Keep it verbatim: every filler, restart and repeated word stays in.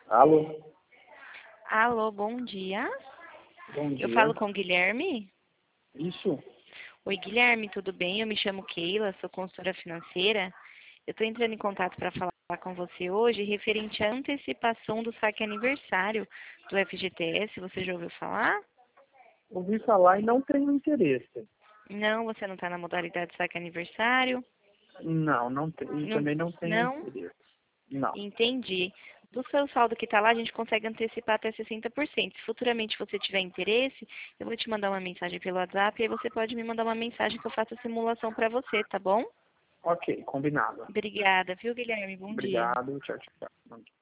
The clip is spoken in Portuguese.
Alô? Alô, bom dia. Bom Eu dia. falo com o Guilherme. Isso? Oi, Guilherme, tudo bem? Eu me chamo Keila, sou consultora financeira. Eu estou entrando em contato para falar com você hoje referente à antecipação do saque aniversário do F G T S. Você já ouviu falar? Ouvi falar e não tenho interesse. Não, você não está na modalidade saque aniversário? Não, não tenho. E Não? também não tenho Não? interesse. Não. Entendi. Do seu saldo que está lá, a gente consegue antecipar até sessenta por cento. Se futuramente você tiver interesse, eu vou te mandar uma mensagem pelo WhatsApp e aí você pode me mandar uma mensagem que eu faço a simulação para você, tá bom? Ok, combinado. Obrigada, viu, Guilherme? Bom dia. Obrigado. Tchau, tchau.